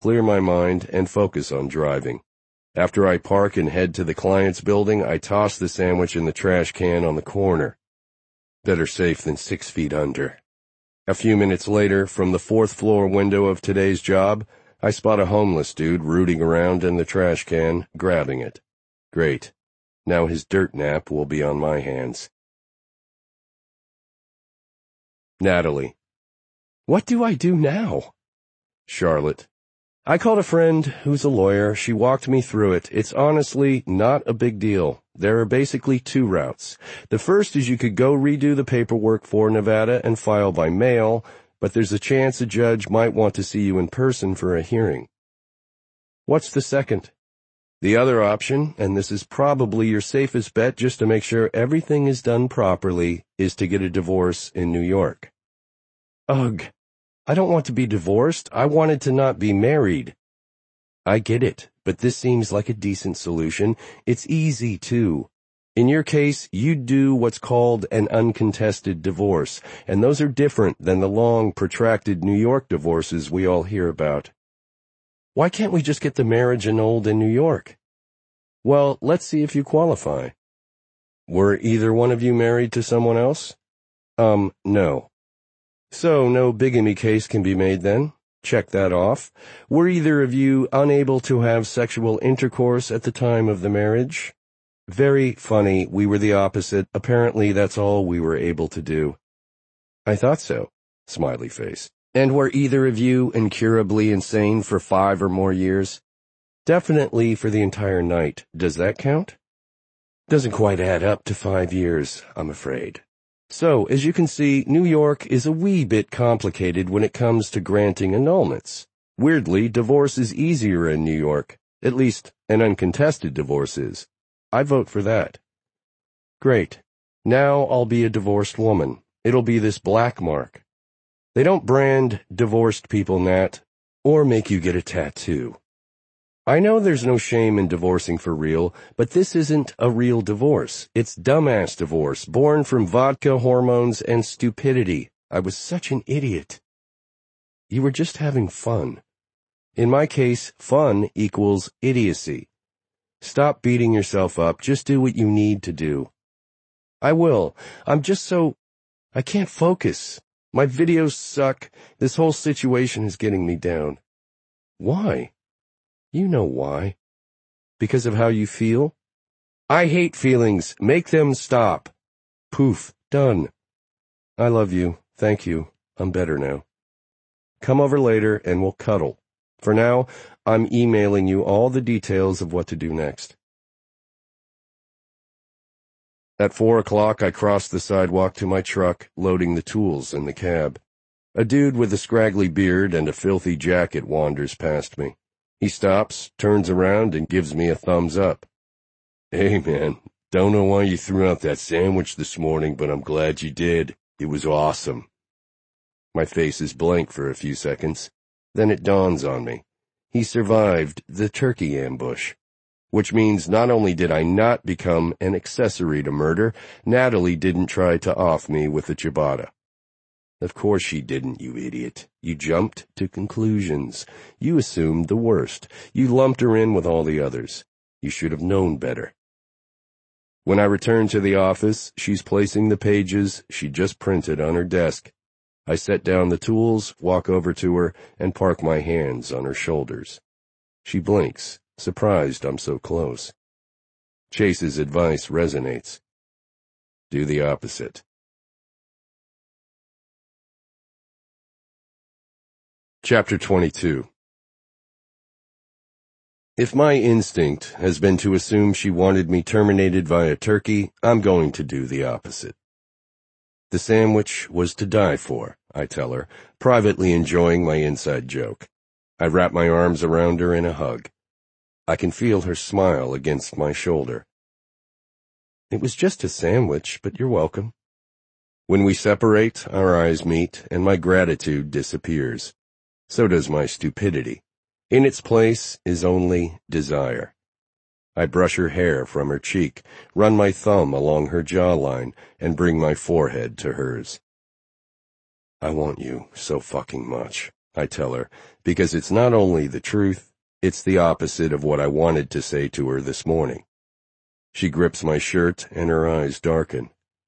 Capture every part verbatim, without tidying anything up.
clear my mind, and focus on driving. After I park and head to the client's building, I toss the sandwich in the trash can on the corner. Better safe than six feet under. A few minutes later, from the fourth floor window of today's job, I spot a homeless dude rooting around in the trash can, grabbing it. Great. Now his dirt nap will be on my hands. Natalie. What do I do now? Charlotte. I called a friend who's a lawyer. She walked me through it. It's honestly not a big deal. There are basically two routes. The first is you could go redo the paperwork for Nevada and file by mail, but there's a chance a judge might want to see you in person for a hearing. What's the second? The other option, and this is probably your safest bet just to make sure everything is done properly, is to get a divorce in New York. Ugh. I don't want to be divorced. I wanted to not be married. I get it, but this seems like a decent solution. It's easy, too. In your case, you'd do what's called an uncontested divorce, and those are different than the long, protracted New York divorces we all hear about. Why can't we just get the marriage annulled in New York? Well, let's see if you qualify. Were either one of you married to someone else? Um, no. So, no bigamy case can be made then? Check that off. Were either of you unable to have sexual intercourse at the time of the marriage? Very funny, we were the opposite. Apparently that's all we were able to do. I thought so. Smiley face. And were either of you incurably insane for five or more years? Definitely for the entire night. Does that count? Doesn't quite add up to five years, I'm afraid. So, as you can see, New York is a wee bit complicated when it comes to granting annulments. Weirdly, divorce is easier in New York. At least, an uncontested divorce is. I vote for that. Great. Now I'll be a divorced woman. It'll be this black mark. They don't brand divorced people, Nat, or make you get a tattoo. I know there's no shame in divorcing for real, but this isn't a real divorce. It's dumbass divorce, born from vodka, hormones, and stupidity. I was such an idiot. You were just having fun. In my case, fun equals idiocy. Stop beating yourself up. Just do what you need to do. I will. I'm just so... I can't focus. My videos suck. This whole situation is getting me down. Why? You know why. Because of how you feel? I hate feelings. Make them stop. Poof. Done. I love you. Thank you. I'm better now. Come over later and we'll cuddle. For now, I'm emailing you all the details of what to do next. At four o'clock, I cross the sidewalk to my truck, loading the tools in the cab. A dude with a scraggly beard and a filthy jacket wanders past me. He stops, turns around, and gives me a thumbs up. Hey, man, don't know why you threw out that sandwich this morning, but I'm glad you did. It was awesome. My face is blank for a few seconds. Then it dawns on me. He survived the turkey ambush. Which means not only did I not become an accessory to murder, Natalie didn't try to off me with a ciabatta. Of course she didn't, you idiot. You jumped to conclusions. You assumed the worst. You lumped her in with all the others. You should have known better. When I return to the office, she's placing the pages she just printed on her desk. I set down the tools, walk over to her, and park my hands on her shoulders. She blinks, surprised I'm so close. Chase's advice resonates. Do the opposite. Chapter twenty-two. If my instinct has been to assume she wanted me terminated via turkey, I'm going to do the opposite. The sandwich was to die for, I tell her, privately enjoying my inside joke. I wrap my arms around her in a hug. I can feel her smile against my shoulder. It was just a sandwich, but you're welcome. When we separate, our eyes meet, and my gratitude disappears. So does my stupidity. In its place is only desire. I brush her hair from her cheek, run my thumb along her jawline, and bring my forehead to hers. I want you so fucking much. I tell her, because it's not only the truth, it's the opposite of what I wanted to say to her this morning. She grips my shirt and her eyes darken.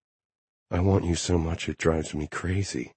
I want you so much it drives me crazy.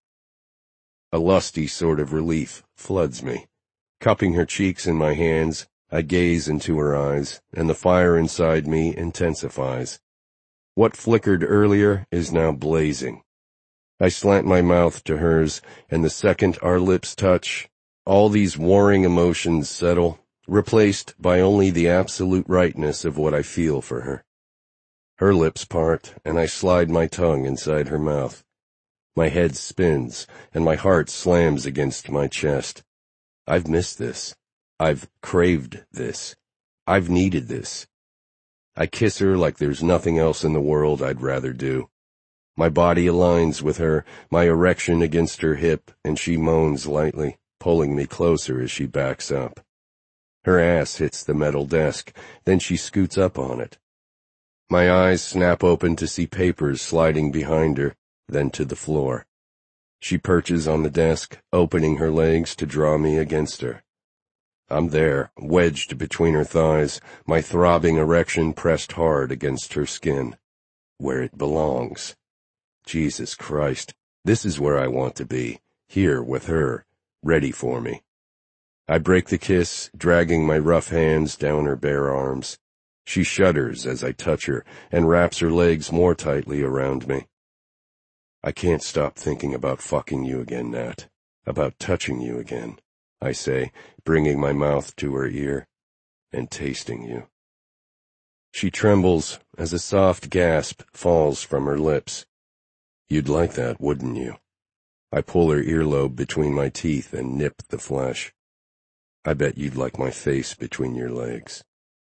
A lusty sort of relief floods me. Cupping her cheeks in my hands, I gaze into her eyes, and the fire inside me intensifies. What flickered earlier is now blazing. I slant my mouth to hers, and the second our lips touch, all these warring emotions settle, replaced by only the absolute rightness of what I feel for her. Her lips part, and I slide my tongue inside her mouth. My head spins, and my heart slams against my chest. I've missed this. I've craved this. I've needed this. I kiss her like there's nothing else in the world I'd rather do. My body aligns with her, my erection against her hip, and she moans lightly, pulling me closer as she backs up. Her ass hits the metal desk, then she scoots up on it. My eyes snap open to see papers sliding behind her, then to the floor. She perches on the desk, opening her legs to draw me against her. I'm there, wedged between her thighs, my throbbing erection pressed hard against her skin. Where it belongs. Jesus Christ, this is where I want to be, here with her, ready for me. I break the kiss, dragging my rough hands down her bare arms. She shudders as I touch her and wraps her legs more tightly around me. I can't stop thinking about fucking you again, Nat, about touching you again, I say, bringing my mouth to her ear, and tasting you. She trembles as a soft gasp falls from her lips. You'd like that, wouldn't you? I pull her earlobe between my teeth and nip the flesh. I bet you'd like my face between your legs.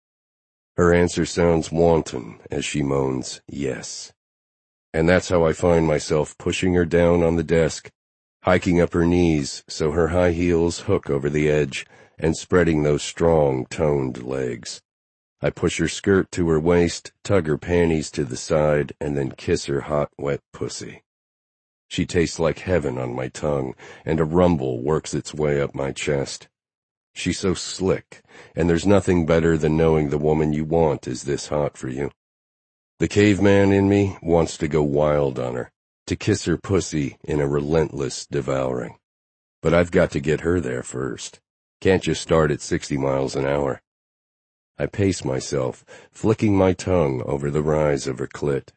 Her answer sounds wanton as she moans, yes. And that's how I find myself pushing her down on the desk, hiking up her knees so her high heels hook over the edge, and spreading those strong, toned legs. I push her skirt to her waist, tug her panties to the side, and then kiss her hot, wet pussy. She tastes like heaven on my tongue, and a rumble works its way up my chest. She's so slick, and there's nothing better than knowing the woman you want is this hot for you. The caveman in me wants to go wild on her, to kiss her pussy in a relentless devouring. But I've got to get her there first. Can't just start at sixty miles an hour. I pace myself, flicking my tongue over the rise of her clit.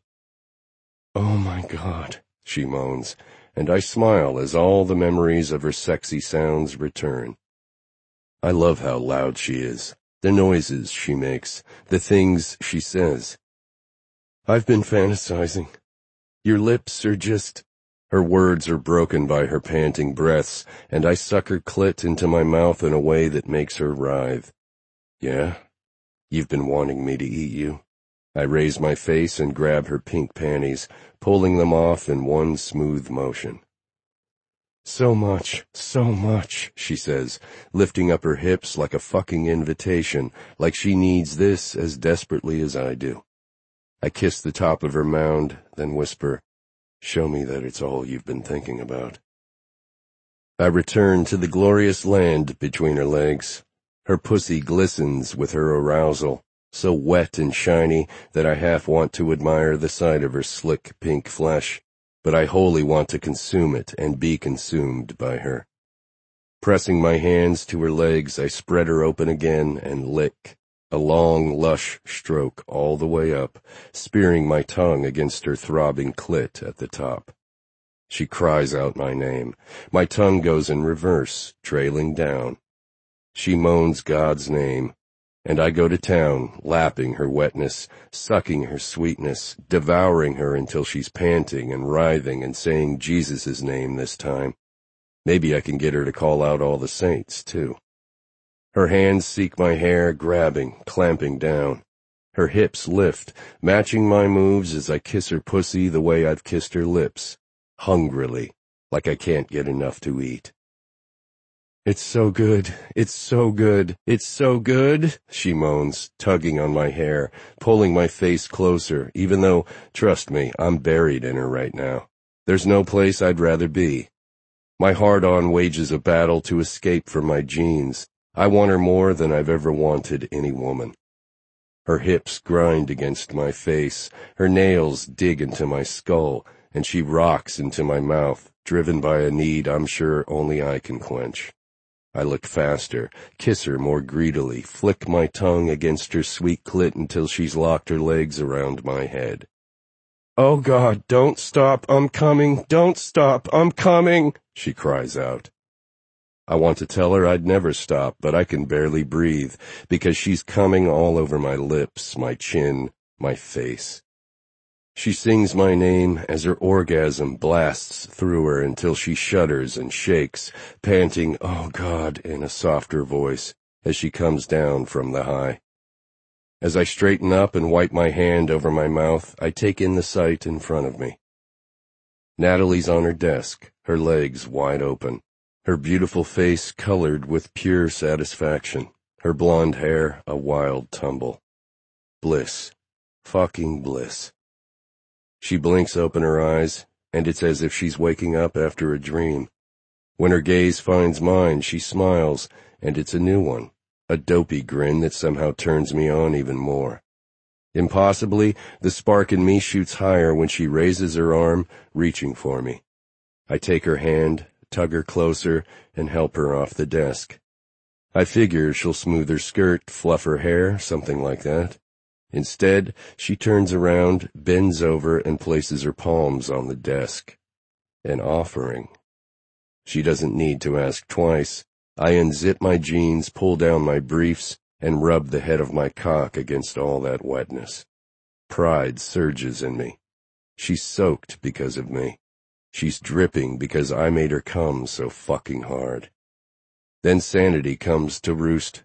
Oh my God, she moans, and I smile as all the memories of her sexy sounds return. I love how loud she is, the noises she makes, the things she says. I've been fantasizing. Your lips are just... Her words are broken by her panting breaths, and I suck her clit into my mouth in a way that makes her writhe. Yeah? You've been wanting me to eat you? I raise my face and grab her pink panties, pulling them off in one smooth motion. So much, so much, she says, lifting up her hips like a fucking invitation, like she needs this as desperately as I do. I kiss the top of her mound, then whisper, show me that it's all you've been thinking about. I return to the glorious land between her legs. Her pussy glistens with her arousal, so wet and shiny that I half want to admire the sight of her slick pink flesh, but I wholly want to consume it and be consumed by her. Pressing my hands to her legs, I spread her open again and lick, a long, lush stroke all the way up, spearing my tongue against her throbbing clit at the top. She cries out my name. My tongue goes in reverse, trailing down. She moans God's name, and I go to town, lapping her wetness, sucking her sweetness, devouring her until she's panting and writhing and saying Jesus' name this time. Maybe I can get her to call out all the saints, too. Her hands seek my hair, grabbing, clamping down. Her hips lift, matching my moves as I kiss her pussy the way I've kissed her lips, hungrily, like I can't get enough to eat. It's so good, it's so good, it's so good, she moans, tugging on my hair, pulling my face closer, even though, trust me, I'm buried in her right now. There's no place I'd rather be. My heart-on wages a battle to escape from my jeans. I want her more than I've ever wanted any woman. Her hips grind against my face, her nails dig into my skull, and she rocks into my mouth, driven by a need I'm sure only I can quench. I look faster, kiss her more greedily, flick my tongue against her sweet clit until she's locked her legs around my head. "Oh God, don't stop, I'm coming, don't stop, I'm coming," she cries out. I want to tell her I'd never stop, but I can barely breathe, because she's coming all over my lips, my chin, my face. She sings my name as her orgasm blasts through her until she shudders and shakes, panting, "Oh God," in a softer voice, as she comes down from the high. As I straighten up and wipe my hand over my mouth, I take in the sight in front of me. Natalie's on her desk, her legs wide open, her beautiful face colored with pure satisfaction, her blonde hair a wild tumble. Bliss. Fucking bliss. She blinks open her eyes, and it's as if she's waking up after a dream. When her gaze finds mine, she smiles, and it's a new one, a dopey grin that somehow turns me on even more. Impossibly, the spark in me shoots higher when she raises her arm, reaching for me. I take her hand, tug her closer, and help her off the desk. I figure she'll smooth her skirt, fluff her hair, something like that. Instead, she turns around, bends over, and places her palms on the desk. An offering. She doesn't need to ask twice. I unzip my jeans, pull down my briefs, and rub the head of my cock against all that wetness. Pride surges in me. She's soaked because of me. She's dripping because I made her come so fucking hard. Then sanity comes to roost.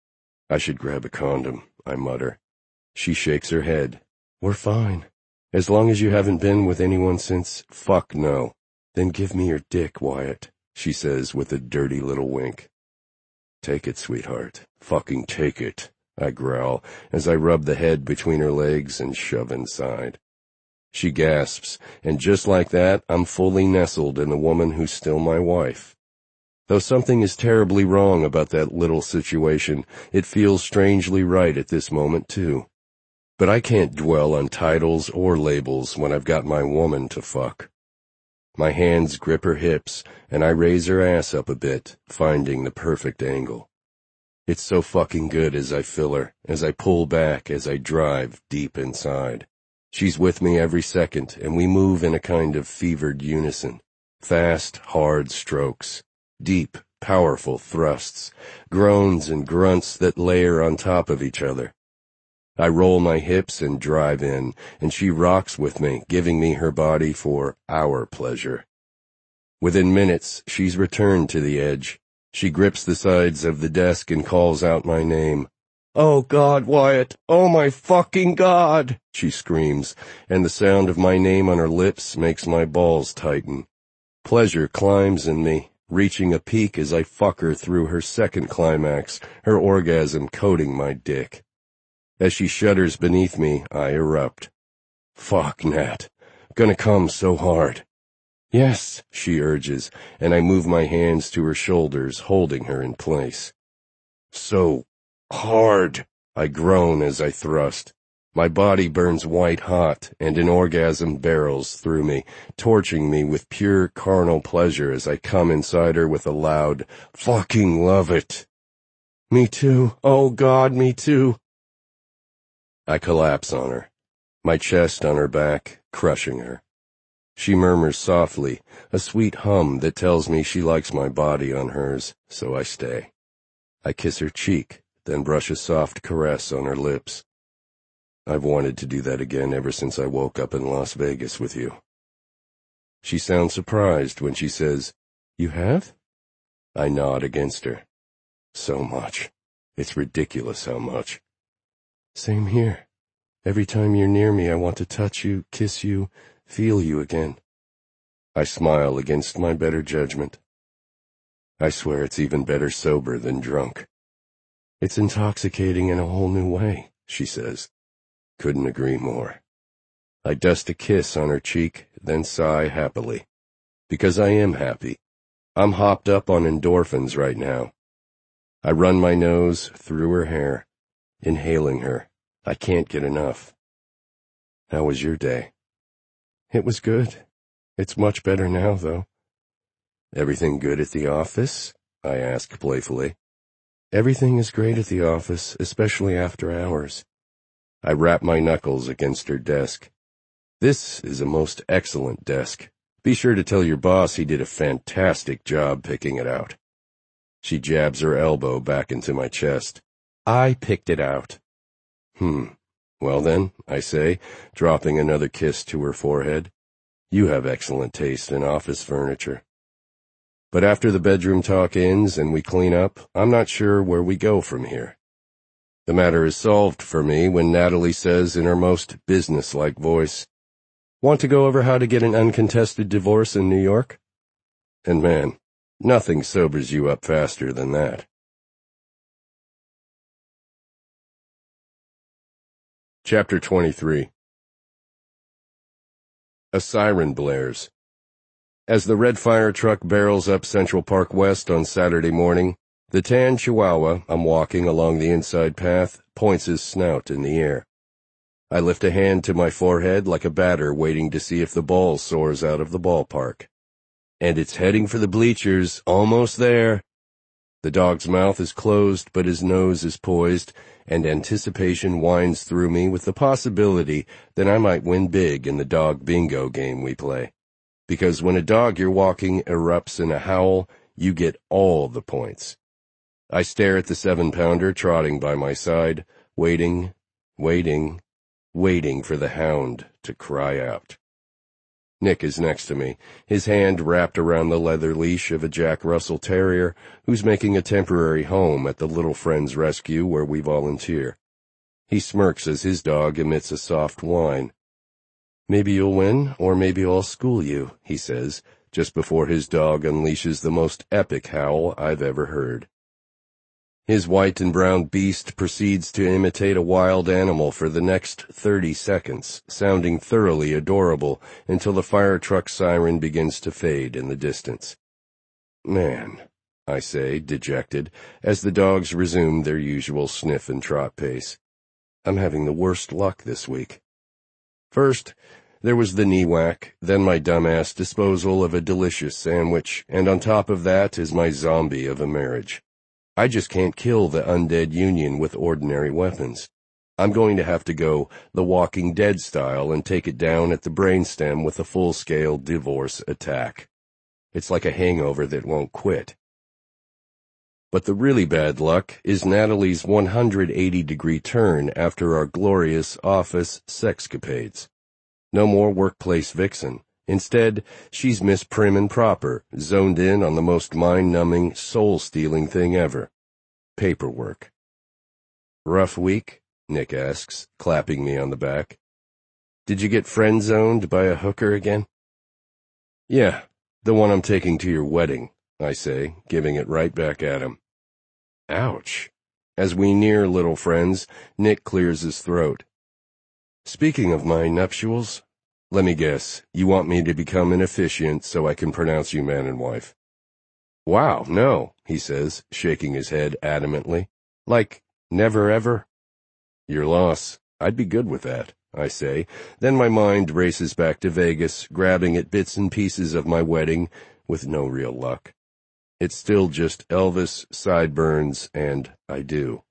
I should grab a condom, I mutter. She shakes her head. "We're fine. As long as you haven't been with anyone since—" "Fuck no." "Then give me your dick, Wyatt," she says with a dirty little wink. "Take it, sweetheart. Fucking take it," I growl, as I rub the head between her legs and shove inside. She gasps, and just like that, I'm fully nestled in the woman who's still my wife. Though something is terribly wrong about that little situation, it feels strangely right at this moment, too. But I can't dwell on titles or labels when I've got my woman to fuck. My hands grip her hips, and I raise her ass up a bit, finding the perfect angle. It's so fucking good as I fill her, as I pull back, as I drive deep inside. She's with me every second, and we move in a kind of fevered unison. Fast, hard strokes. Deep, powerful thrusts. Groans and grunts that layer on top of each other. I roll my hips and drive in, and she rocks with me, giving me her body for our pleasure. Within minutes, she's returned to the edge. She grips the sides of the desk and calls out my name. "Oh God, Wyatt! Oh my fucking God!" she screams, and the sound of my name on her lips makes my balls tighten. Pleasure climbs in me, reaching a peak as I fuck her through her second climax, her orgasm coating my dick. As she shudders beneath me, I erupt. "Fuck, Nat. Gonna come so hard." "Yes," she urges, and I move my hands to her shoulders, holding her in place. "So hard," I groan as I thrust. My body burns white hot, and an orgasm barrels through me, torching me with pure carnal pleasure as I come inside her with a loud, "Fucking love it." "Me too. Oh God, me too." I collapse on her, my chest on her back, crushing her. She murmurs softly, a sweet hum that tells me she likes my body on hers, so I stay. I kiss her cheek, then brush a soft caress on her lips. I've wanted to do that again ever since I woke up in Las Vegas with you. She sounds surprised when she says, "You have?" I nod against her. So much. It's ridiculous how much. "Same here. Every time you're near me, I want to touch you, kiss you, feel you again." I smile against my better judgment. I swear it's even better sober than drunk. "It's intoxicating in a whole new way," she says. Couldn't agree more. I dust a kiss on her cheek, then sigh happily. Because I am happy. I'm hopped up on endorphins right now. I run my nose through her hair, inhaling her. I can't get enough. How was your day? It was good. It's much better now, though. Everything good at the office? I ask playfully. Everything is great at the office, especially after hours. I rap my knuckles against her desk. This is a most excellent desk. Be sure to tell your boss he did a fantastic job picking it out. She jabs her elbow back into my chest. I picked it out. Hmm. Well then, I say, dropping another kiss to her forehead. You have excellent taste in office furniture. But after the bedroom talk ends and we clean up, I'm not sure where we go from here. The matter is solved for me when Natalie says in her most business-like voice, "Want to go over how to get an uncontested divorce in New York?" And man, nothing sobers you up faster than that. Chapter twenty-three. A siren blares. As the red fire truck barrels up Central Park West on Saturday morning, the tan chihuahua I'm walking along the inside path points his snout in the air. I lift a hand to my forehead like a batter waiting to see if the ball soars out of the ballpark. And it's heading for the bleachers, almost there. The dog's mouth is closed, but his nose is poised, and anticipation winds through me with the possibility that I might win big in the dog bingo game we play. Because when a dog you're walking erupts in a howl, you get all the points. I stare at the seven-pounder trotting by my side, waiting, waiting, waiting for the hound to cry out. Nick is next to me, his hand wrapped around the leather leash of a Jack Russell Terrier who's making a temporary home at the Little Friends Rescue where we volunteer. He smirks as his dog emits a soft whine. "Maybe you'll win, or maybe I'll school you," he says, just before his dog unleashes the most epic howl I've ever heard. His white and brown beast proceeds to imitate a wild animal for the next thirty seconds, sounding thoroughly adorable until the fire truck siren begins to fade in the distance. "Man," I say, dejected, as the dogs resume their usual sniff and trot pace. "I'm having the worst luck this week. First, there was the knee whack, then my dumbass disposal of a delicious sandwich, and on top of that is my zombie of a marriage. I just can't kill the undead union with ordinary weapons. I'm going to have to go The Walking Dead style and take it down at the brainstem with a full-scale divorce attack. It's like a hangover that won't quit. But the really bad luck is Natalie's one hundred eighty degree turn after our glorious office sexcapades. No more workplace vixen. Instead, she's Miss Prim and Proper, zoned in on the most mind-numbing, soul-stealing thing ever. Paperwork. "Rough week?" Nick asks, clapping me on the back. "Did you get friend-zoned by a hooker again?" "Yeah, the one I'm taking to your wedding," I say, giving it right back at him. Ouch. As we near Little Friends, Nick clears his throat. "Speaking of my nuptials, let me guess, you want me to become an officiant so I can pronounce you man and wife?" "Wow, no," he says, shaking his head adamantly. "Like, never ever?" "Your loss. I'd be good with that," I say. Then my mind races back to Vegas, grabbing at bits and pieces of my wedding, with no real luck. It's still just Elvis, sideburns, and I do.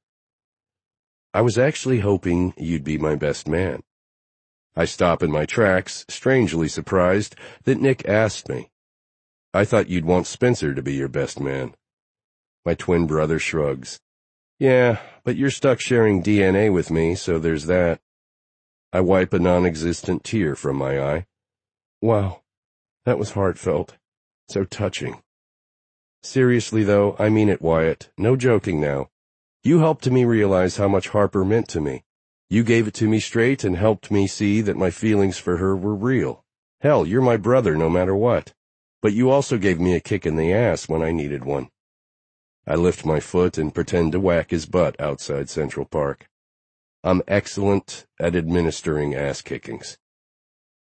"I was actually hoping you'd be my best man." I stop in my tracks, strangely surprised that Nick asked me. "I thought you'd want Spencer to be your best man." My twin brother shrugs. "Yeah, but you're stuck sharing D N A with me, so there's that." I wipe a non-existent tear from my eye. "Wow, that was heartfelt. So touching." "Seriously, though, I mean it, Wyatt. No joking now. You helped me realize how much Harper meant to me. You gave it to me straight and helped me see that my feelings for her were real. Hell, you're my brother no matter what. But you also gave me a kick in the ass when I needed one." I lift my foot and pretend to whack his butt outside Central Park. I'm excellent at administering ass kickings.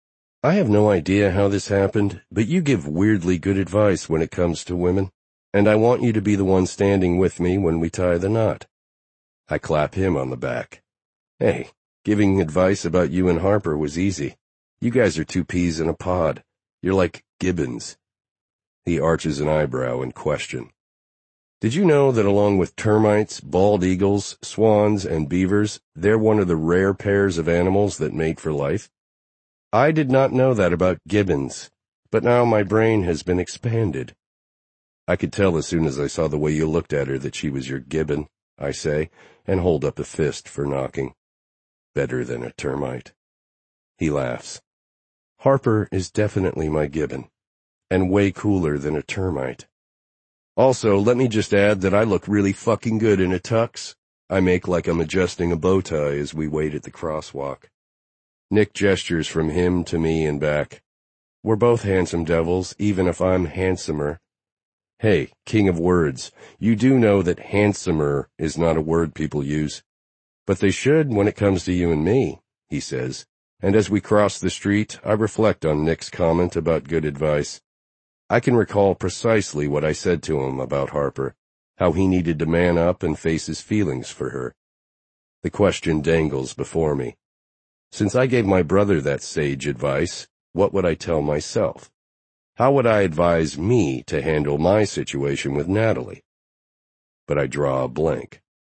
I have no idea how this happened, but you give weirdly good advice when it comes to women, and I want you to be the one standing with me when we tie the knot. I clap him on the back. Hey, giving advice about you and Harper was easy. You guys are two peas in a pod. You're like gibbons. He arches an eyebrow in question. Did you know that along with termites, bald eagles, swans, and beavers, they're one of the rare pairs of animals that mate for life? I did not know that about gibbons, but now my brain has been expanded. I could tell as soon as I saw the way you looked at her that she was your gibbon, I say, and hold up a fist for knocking. Better than a termite. He laughs. Harper is definitely my gibbon, and way cooler than a termite. Also, let me just add that I look really fucking good in a tux. I make like I'm adjusting a bow tie as we wait at the crosswalk. Nick gestures from him to me and back. We're both handsome devils, even if I'm handsomer. Hey, king of words, you do know that handsomer is not a word people use. But they should when it comes to you and me, he says, and as we cross the street, I reflect on Nick's comment about good advice. I can recall precisely what I said to him about Harper, how he needed to man up and face his feelings for her. The question dangles before me. Since I gave my brother that sage advice, what would I tell myself? How would I advise me to handle my situation with Natalie? But I draw a blank.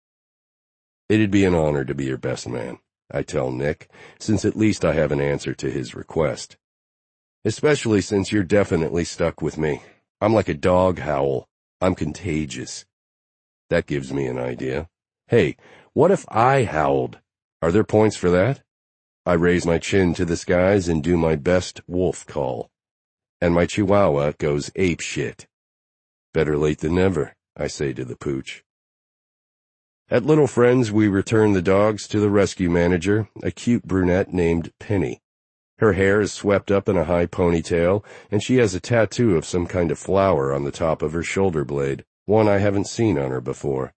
It'd be an honor to be your best man, I tell Nick, since at least I have an answer to his request. Especially since you're definitely stuck with me. I'm like a dog howl. I'm contagious. That gives me an idea. Hey, what if I howled? Are there points for that? I raise my chin to the skies and do my best wolf call. And my chihuahua goes apeshit. Better late than never, I say to the pooch. At Little Friends, we return the dogs to the rescue manager, a cute brunette named Penny. Her hair is swept up in a high ponytail, and she has a tattoo of some kind of flower on the top of her shoulder blade, one I haven't seen on her before.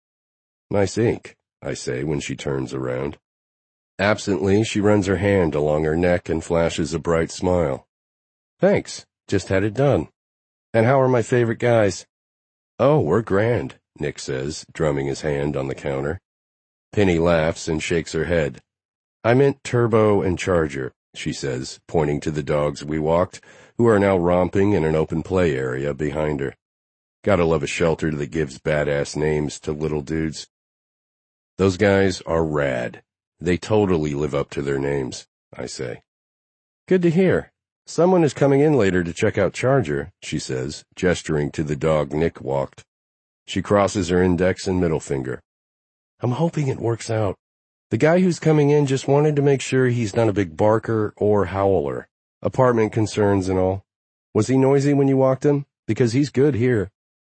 Nice ink, I say when she turns around. Absently, she runs her hand along her neck and flashes a bright smile. Thanks, just had it done. And how are my favorite guys? Oh, we're grand, Nick says, drumming his hand on the counter. Penny laughs and shakes her head. I meant Turbo and Charger, she says, pointing to the dogs we walked, who are now romping in an open play area behind her. Gotta love a shelter that gives badass names to little dudes. Those guys are rad. They totally live up to their names, I say. Good to hear. Someone is coming in later to check out Charger, she says, gesturing to the dog Nick walked. She crosses her index and middle finger. I'm hoping it works out. The guy who's coming in just wanted to make sure he's not a big barker or howler. Apartment concerns and all. Was he noisy when you walked him? Because he's good here.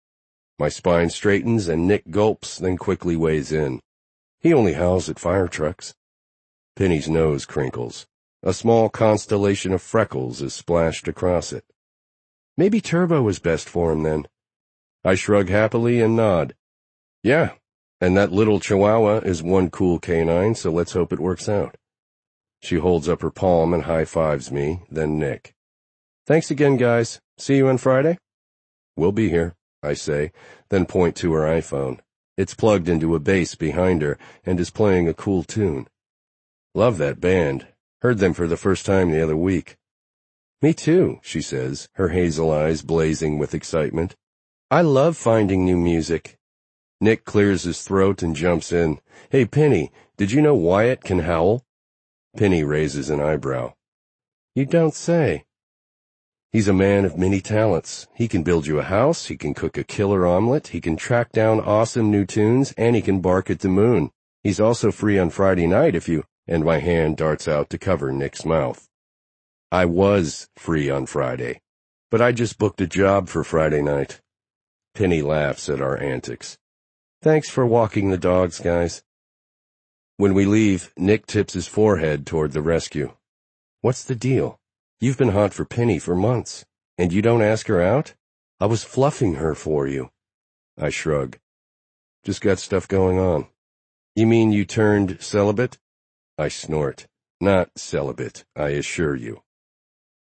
My spine straightens and Nick gulps, then quickly weighs in. He only howls at fire trucks. Penny's nose crinkles. A small constellation of freckles is splashed across it. Maybe Turbo is best for him then. I shrug happily and nod. Yeah. And that little chihuahua is one cool canine, so let's hope it works out. She holds up her palm and high-fives me, then Nick. Thanks again, guys. See you on Friday? We'll be here, I say, then point to her iPhone. It's plugged into a bass behind her and is playing a cool tune. Love that band. Heard them for the first time the other week. Me too, she says, her hazel eyes blazing with excitement. I love finding new music. Nick clears his throat and jumps in. Hey, Penny, did you know Wyatt can howl? Penny raises an eyebrow. You don't say. He's a man of many talents. He can build you a house, he can cook a killer omelet, he can track down awesome new tunes, and he can bark at the moon. He's also free on Friday night if you... And my hand darts out to cover Nick's mouth. I was free on Friday, but I just booked a job for Friday night. Penny laughs at our antics. Thanks for walking the dogs, guys. When we leave, Nick tips his forehead toward the rescue. What's the deal? You've been hot for Penny for months, and you don't ask her out? I was fluffing her for you. I shrug. Just got stuff going on. You mean you turned celibate? I snort. Not celibate, I assure you.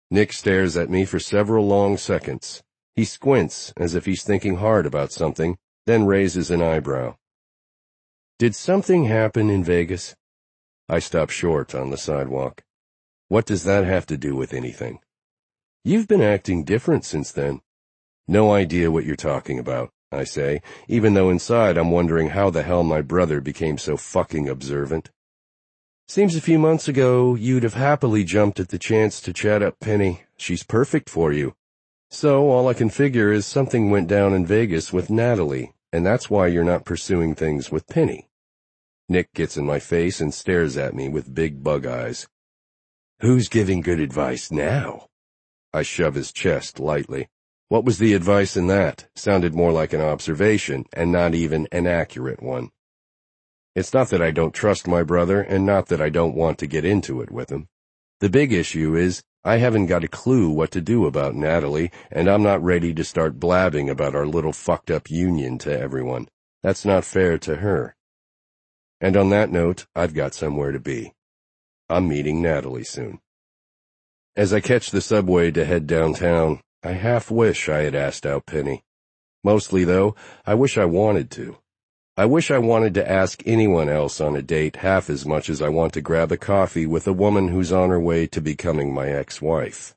Nick stares at me for several long seconds. He squints as if he's thinking hard about something, then raises an eyebrow. Did something happen in Vegas? I stop short on the sidewalk. What does that have to do with anything? You've been acting different since then. No idea what you're talking about, I say, even though inside I'm wondering how the hell my brother became so fucking observant. Seems a few months ago you'd have happily jumped at the chance to chat up Penny. She's perfect for you. So all I can figure is something went down in Vegas with Natalie, and that's why you're not pursuing things with Penny. Nick gets in my face and stares at me with big bug eyes. Who's giving good advice now? I shove his chest lightly. What was the advice in that? Sounded more like an observation, and not even an accurate one. It's not that I don't trust my brother, and not that I don't want to get into it with him. The big issue is, I haven't got a clue what to do about Natalie, and I'm not ready to start blabbing about our little fucked up union to everyone. That's not fair to her. And on that note, I've got somewhere to be. I'm meeting Natalie soon. As I catch the subway to head downtown, I half wish I had asked out Penny. Mostly, though, I wish I wanted to. I wish I wanted to ask anyone else on a date half as much as I want to grab a coffee with a woman who's on her way to becoming my ex-wife.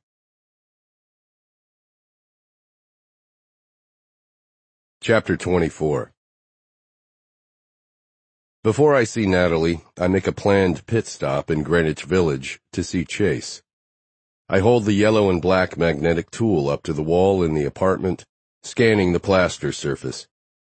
Chapter twenty-four. Before I see Natalie, I make a planned pit stop in Greenwich Village to see Chase. I hold the yellow and black magnetic tool up to the wall in the apartment, scanning the plaster surface.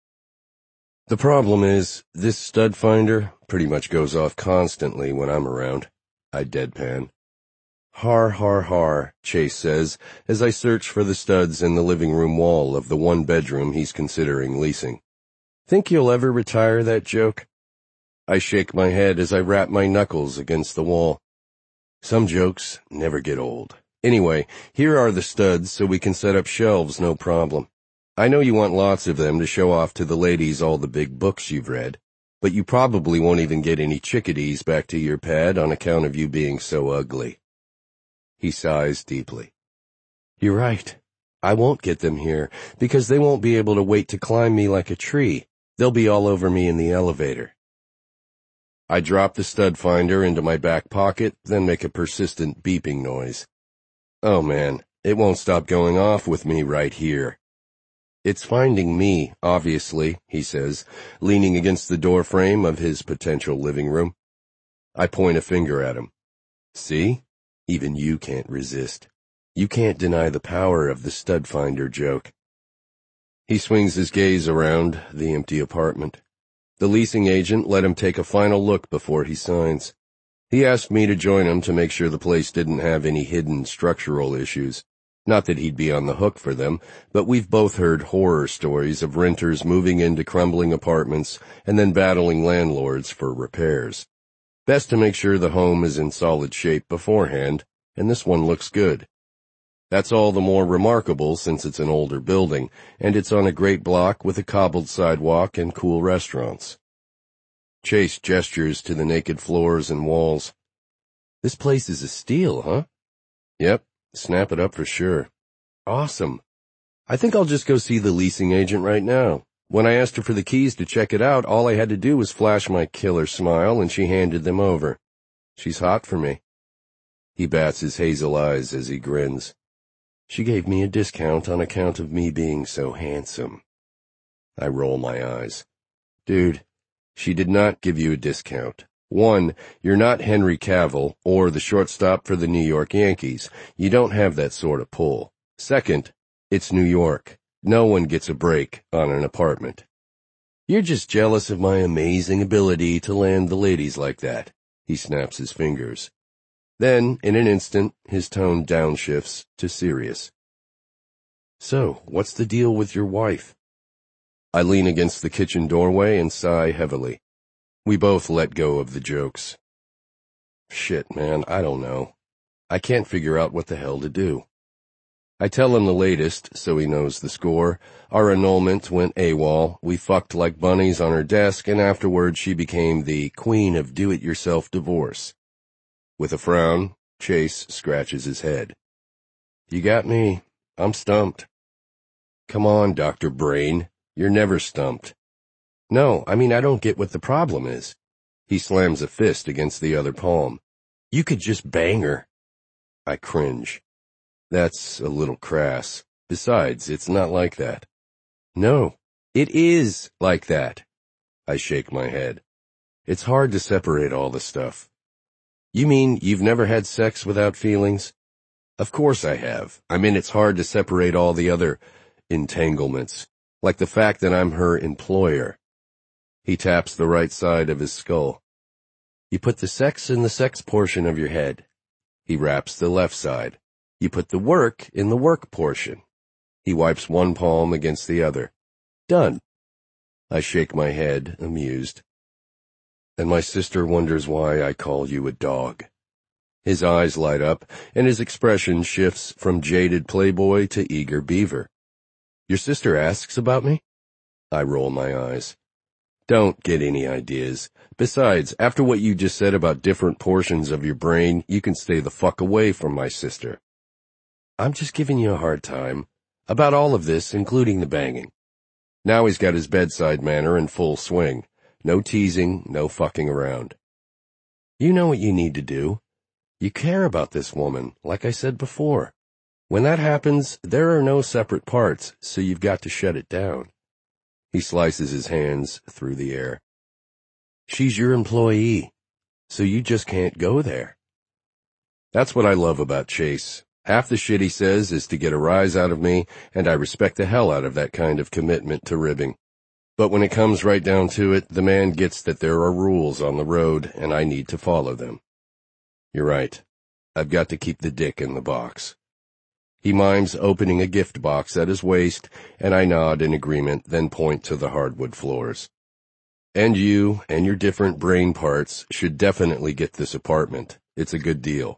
The problem is, this stud finder pretty much goes off constantly when I'm around. I deadpan. Har har har, Chase says, as I search for the studs in the living room wall of the one bedroom he's considering leasing. Think you'll ever retire that joke? I shake my head as I rap my knuckles against the wall. Some jokes never get old. Anyway, here are the studs so we can set up shelves no problem. I know you want lots of them to show off to the ladies all the big books you've read, but you probably won't even get any chickadees back to your pad on account of you being so ugly. He sighs deeply. You're right. I won't get them here, because they won't be able to wait to climb me like a tree. They'll be all over me in the elevator. I drop the stud finder into my back pocket, then make a persistent beeping noise. Oh man, it won't stop going off with me right here. It's finding me, obviously, he says, leaning against the doorframe of his potential living room. I point a finger at him. See? Even you can't resist. You can't deny the power of the stud finder joke. He swings his gaze around the empty apartment. The leasing agent let him take a final look before he signs. He asked me to join him to make sure the place didn't have any hidden structural issues. Not that he'd be on the hook for them, but we've both heard horror stories of renters moving into crumbling apartments and then battling landlords for repairs. Best to make sure the home is in solid shape beforehand, and this one looks good. That's all the more remarkable since it's an older building, and it's on a great block with a cobbled sidewalk and cool restaurants. Chase gestures to the naked floors and walls. This place is a steal, huh? Yep. Snap it up for sure. Awesome. I think I'll just go see the leasing agent right now. When I asked her for the keys to check it out, all I had to do was flash my killer smile, and she handed them over. She's hot for me. He bats his hazel eyes as he grins. She gave me a discount on account of me being so handsome. I roll my eyes. Dude, she did not give you a discount. One, you're not Henry Cavill or the shortstop for the New York Yankees. You don't have that sort of pull. Second, it's New York. No one gets a break on an apartment. You're just jealous of my amazing ability to land the ladies like that. He snaps his fingers. Then, in an instant, his tone downshifts to serious. So, what's the deal with your wife? I lean against the kitchen doorway and sigh heavily. We both let go of the jokes. Shit, man, I don't know. I can't figure out what the hell to do. I tell him the latest, so he knows the score. Our annulment went AWOL, we fucked like bunnies on her desk, and afterwards she became the queen of do-it-yourself divorce. With a frown, Chase scratches his head. You got me. I'm stumped. Come on, Doctor Brain. You're never stumped. No, I mean I don't get what the problem is. He slams a fist against the other palm. You could just bang her. I cringe. That's a little crass. Besides, it's not like that. No, it is like that. I shake my head. It's hard to separate all the stuff. You mean you've never had sex without feelings? Of course I have. I mean it's hard to separate all the other entanglements, like the fact that I'm her employer. He taps the right side of his skull. You put the sex in the sex portion of your head. He raps the left side. You put the work in the work portion. He wipes one palm against the other. Done. I shake my head, amused. And my sister wonders why I call you a dog. His eyes light up, and his expression shifts from jaded playboy to eager beaver. Your sister asks about me? I roll my eyes. Don't get any ideas. Besides, after what you just said about different portions of your brain, you can stay the fuck away from my sister. I'm just giving you a hard time. About all of this, including the banging. Now he's got his bedside manner in full swing. No teasing, no fucking around. You know what you need to do. You care about this woman, like I said before. When that happens, there are no separate parts, so you've got to shut it down. He slices his hands through the air. She's your employee, so you just can't go there. That's what I love about Chase. Half the shit he says is to get a rise out of me, and I respect the hell out of that kind of commitment to ribbing. But when it comes right down to it, the man gets that there are rules on the road, and I need to follow them. You're right. I've got to keep the dick in the box. He mimes opening a gift box at his waist, and I nod in agreement, then point to the hardwood floors. And you and your different brain parts should definitely get this apartment. It's a good deal.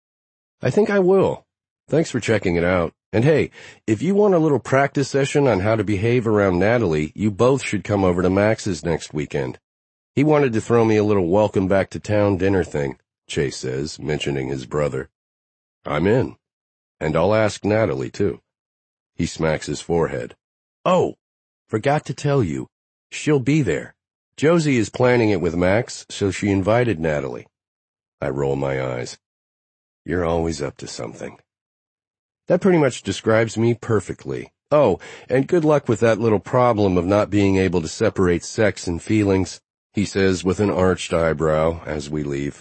I think I will. Thanks for checking it out. And hey, if you want a little practice session on how to behave around Natalie, you both should come over to Max's next weekend. He wanted to throw me a little welcome back to town dinner thing, Chase says, mentioning his brother. I'm in. And I'll ask Natalie, too. He smacks his forehead. Oh, forgot to tell you. She'll be there. Josie is planning it with Max, so she invited Natalie. I roll my eyes. You're always up to something. That pretty much describes me perfectly. Oh, and good luck with that little problem of not being able to separate sex and feelings, he says with an arched eyebrow as we leave.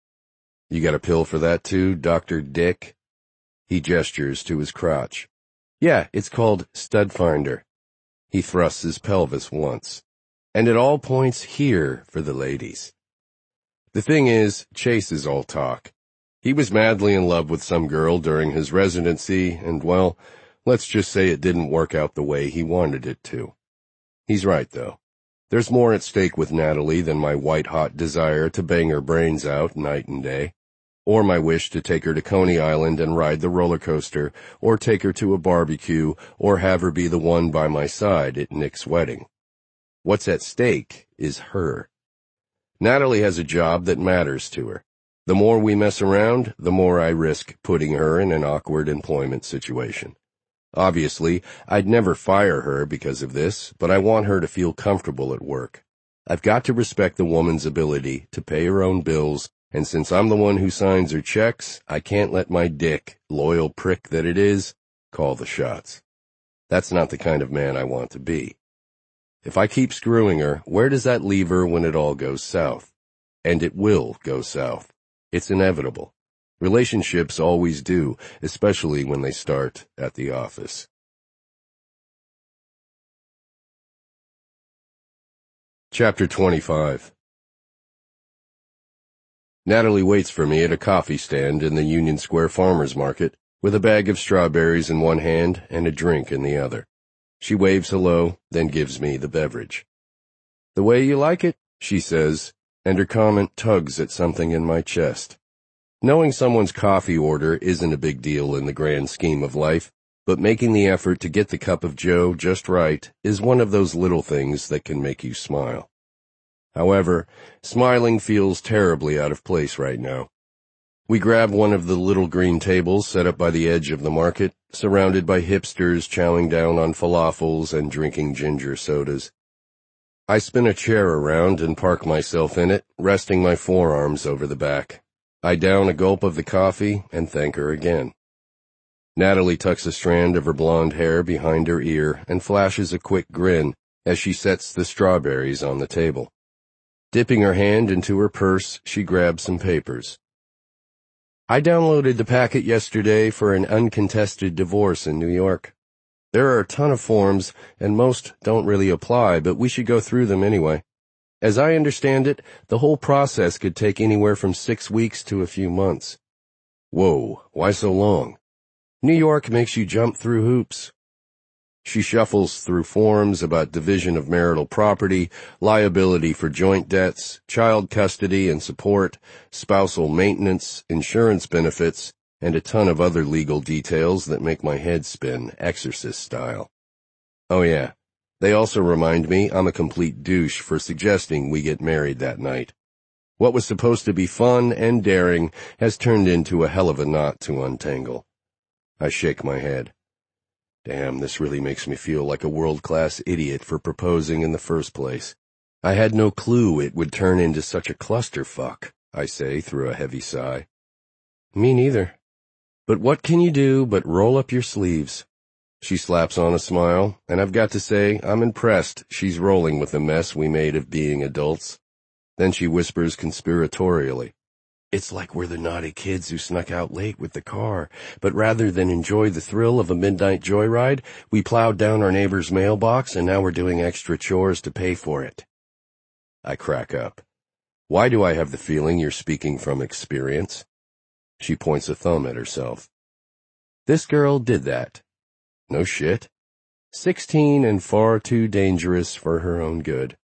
You got a pill for that too, Doctor Dick? He gestures to his crotch. Yeah, it's called Stud Finder. He thrusts his pelvis once. And it all points here for the ladies. The thing is, Chase is all talk. He was madly in love with some girl during his residency, and well, let's just say it didn't work out the way he wanted it to. He's right, though. There's more at stake with Natalie than my white-hot desire to bang her brains out night and day, or my wish to take her to Coney Island and ride the roller coaster, or take her to a barbecue, or have her be the one by my side at Nick's wedding. What's at stake is her. Natalie has a job that matters to her. The more we mess around, the more I risk putting her in an awkward employment situation. Obviously, I'd never fire her because of this, but I want her to feel comfortable at work. I've got to respect the woman's ability to pay her own bills, and since I'm the one who signs her checks, I can't let my dick, loyal prick that it is, call the shots. That's not the kind of man I want to be. If I keep screwing her, where does that leave her when it all goes south? And it will go south. It's inevitable. Relationships always do, especially when they start at the office. Chapter twenty-five. Natalie waits for me at a coffee stand in the Union Square Farmers Market, with a bag of strawberries in one hand and a drink in the other. She waves hello, then gives me the beverage. The way you like it, she says, and her comment tugs at something in my chest. Knowing someone's coffee order isn't a big deal in the grand scheme of life, but making the effort to get the cup of joe just right is one of those little things that can make you smile. However, smiling feels terribly out of place right now. We grab one of the little green tables set up by the edge of the market, surrounded by hipsters chowing down on falafels and drinking ginger sodas. I spin a chair around and park myself in it, resting my forearms over the back. I down a gulp of the coffee and thank her again. Natalie tucks a strand of her blonde hair behind her ear and flashes a quick grin as she sets the strawberries on the table. Dipping her hand into her purse, she grabs some papers. I downloaded the packet yesterday for an uncontested divorce in New York. There are a ton of forms, and most don't really apply, but we should go through them anyway. As I understand it, the whole process could take anywhere from six weeks to a few months. Whoa, why so long? New York makes you jump through hoops. She shuffles through forms about division of marital property, liability for joint debts, child custody and support, spousal maintenance, insurance benefits, and a ton of other legal details that make my head spin, exorcist style. Oh yeah, they also remind me I'm a complete douche for suggesting we get married that night. What was supposed to be fun and daring has turned into a hell of a knot to untangle. I shake my head. Damn, this really makes me feel like a world-class idiot for proposing in the first place. I had no clue it would turn into such a clusterfuck, I say through a heavy sigh. Me neither. But what can you do but roll up your sleeves? She slaps on a smile, and I've got to say I'm impressed she's rolling with the mess we made of being adults. Then she whispers conspiratorially. It's like we're the naughty kids who snuck out late with the car, but rather than enjoy the thrill of a midnight joyride, we plowed down our neighbor's mailbox and now we're doing extra chores to pay for it. I crack up. Why do I have the feeling you're speaking from experience? She points a thumb at herself. This girl did that. No shit. Sixteen and far too dangerous for her own good.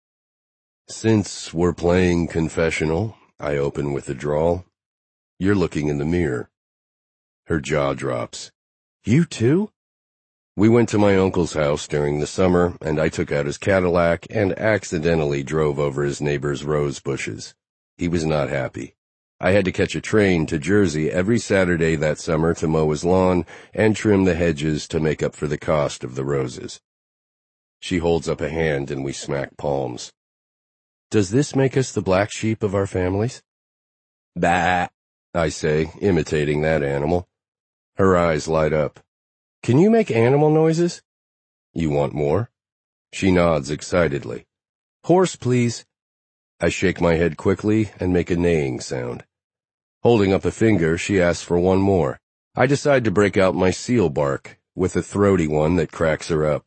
Since we're playing confessional, I open with a drawl. You're looking in the mirror. Her jaw drops. You too? We went to my uncle's house during the summer, and I took out his Cadillac and accidentally drove over his neighbor's rose bushes. He was not happy. I had to catch a train to Jersey every Saturday that summer to mow his lawn and trim the hedges to make up for the cost of the roses. She holds up a hand and we smack palms. Does this make us the black sheep of our families? Bah, I say, imitating that animal. Her eyes light up. Can you make animal noises? You want more? She nods excitedly. Horse, please. I shake my head quickly and make a neighing sound. Holding up a finger, she asks for one more. I decide to break out my seal bark, with a throaty one that cracks her up.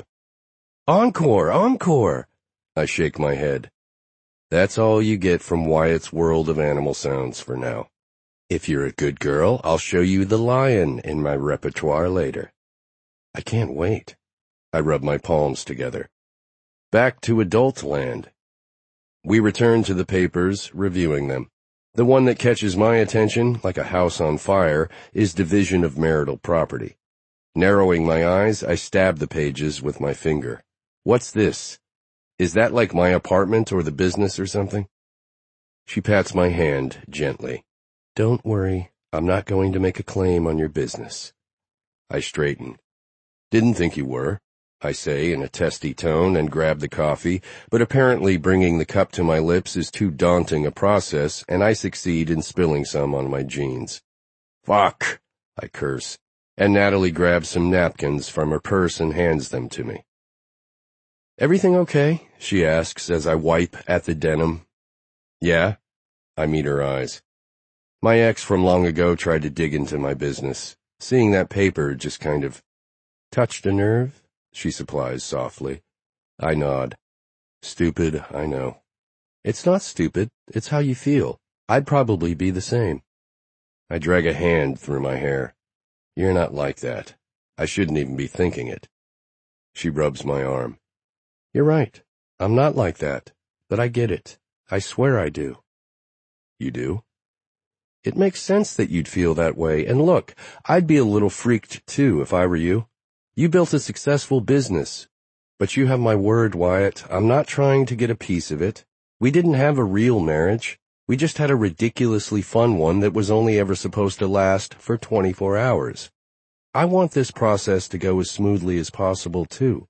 Encore, encore! I shake my head. That's all you get from Wyatt's World of Animal Sounds for now. If you're a good girl, I'll show you the lion in my repertoire later. I can't wait. I rub my palms together. Back to adult land. We return to the papers, reviewing them. The one that catches my attention, like a house on fire, is division of marital property. Narrowing my eyes, I stab the pages with my finger. What's this? Is that like my apartment or the business or something? She pats my hand gently. Don't worry, I'm not going to make a claim on your business. I straighten. Didn't think you were, I say in a testy tone and grab the coffee, but apparently bringing the cup to my lips is too daunting a process, and I succeed in spilling some on my jeans. Fuck, I curse, and Natalie grabs some napkins from her purse and hands them to me. Everything okay? She asks as I wipe at the denim. Yeah? I meet her eyes. My ex from long ago tried to dig into my business. Seeing that paper just kind of touched a nerve, she supplies softly. I nod. Stupid, I know. It's not stupid, it's how you feel. I'd probably be the same. I drag a hand through my hair. You're not like that. I shouldn't even be thinking it. She rubs my arm. You're right. I'm not like that. But I get it. I swear I do. You do? It makes sense that you'd feel that way. And look, I'd be a little freaked too if I were you. You built a successful business. But you have my word, Wyatt. I'm not trying to get a piece of it. We didn't have a real marriage. We just had a ridiculously fun one that was only ever supposed to last for twenty-four hours. I want this process to go as smoothly as possible, too.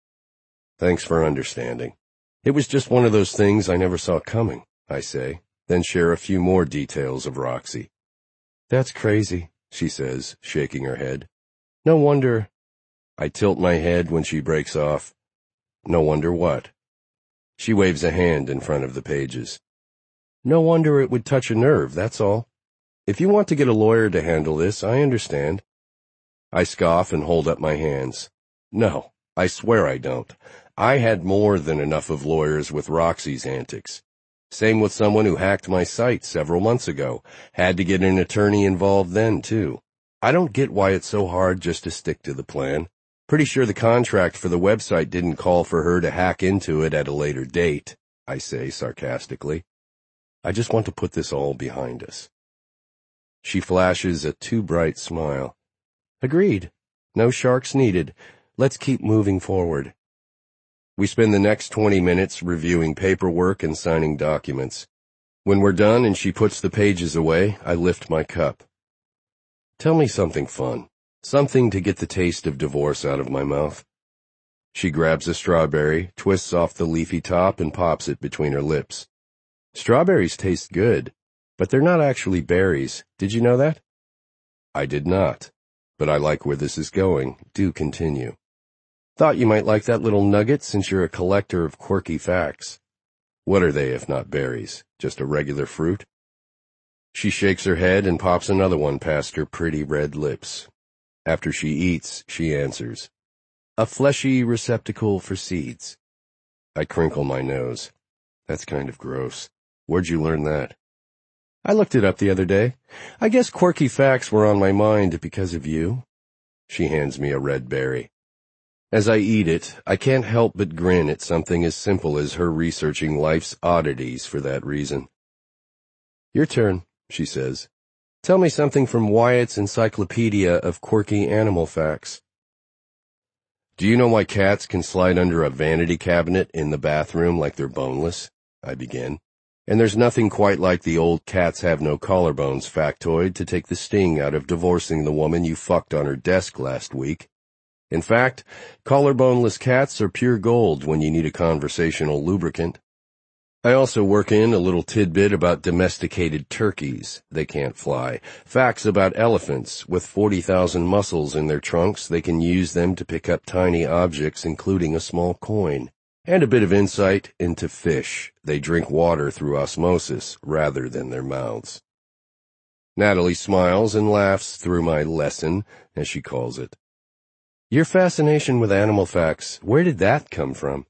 Thanks for understanding. It was just one of those things I never saw coming, I say, then share a few more details of Roxy. That's crazy, she says, shaking her head. No wonder. I tilt my head when she breaks off. No wonder what? She waves a hand in front of the pages. No wonder it would touch a nerve, that's all. If you want to get a lawyer to handle this, I understand. I scoff and hold up my hands. No, I swear I don't. I had more than enough of lawyers with Roxy's antics. Same with someone who hacked my site several months ago. Had to get an attorney involved then, too. I don't get why it's so hard just to stick to the plan. Pretty sure the contract for the website didn't call for her to hack into it at a later date, I say sarcastically. I just want to put this all behind us. She flashes a too bright smile. Agreed. No sharks needed. Let's keep moving forward. We spend the next twenty minutes reviewing paperwork and signing documents. When we're done and she puts the pages away, I lift my cup. Tell me something fun. Something to get the taste of divorce out of my mouth. She grabs a strawberry, twists off the leafy top, and pops it between her lips. Strawberries taste good, but they're not actually berries. Did you know that? I did not, but I like where this is going. Do continue. Thought you might like that little nugget since you're a collector of quirky facts. What are they if not berries? Just a regular fruit? She shakes her head and pops another one past her pretty red lips. After she eats, she answers. A fleshy receptacle for seeds. I crinkle my nose. That's kind of gross. Where'd you learn that? I looked it up the other day. I guess quirky facts were on my mind because of you. She hands me a red berry. As I eat it, I can't help but grin at something as simple as her researching life's oddities for that reason. Your turn, she says. Tell me something from Wyatt's Encyclopedia of Quirky Animal Facts. Do you know why cats can slide under a vanity cabinet in the bathroom like they're boneless? I begin. And there's nothing quite like the old cats have no collarbones factoid to take the sting out of divorcing the woman you fucked on her desk last week. In fact, collarboneless cats are pure gold when you need a conversational lubricant. I also work in a little tidbit about domesticated turkeys. They can't fly. Facts about elephants. With forty thousand muscles in their trunks, they can use them to pick up tiny objects, including a small coin. And a bit of insight into fish. They drink water through osmosis rather than their mouths. Natalie smiles and laughs through my lesson, as she calls it. Your fascination with animal facts, where did that come from?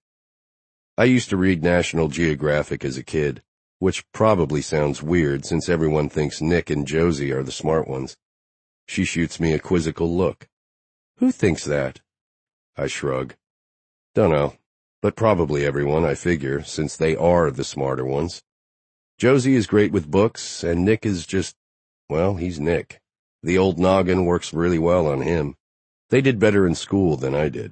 I used to read National Geographic as a kid, which probably sounds weird since everyone thinks Nick and Josie are the smart ones. She shoots me a quizzical look. Who thinks that? I shrug. Dunno, but probably everyone, I figure, since they are the smarter ones. Josie is great with books, and Nick is just, well, he's Nick. The old noggin works really well on him. They did better in school than I did.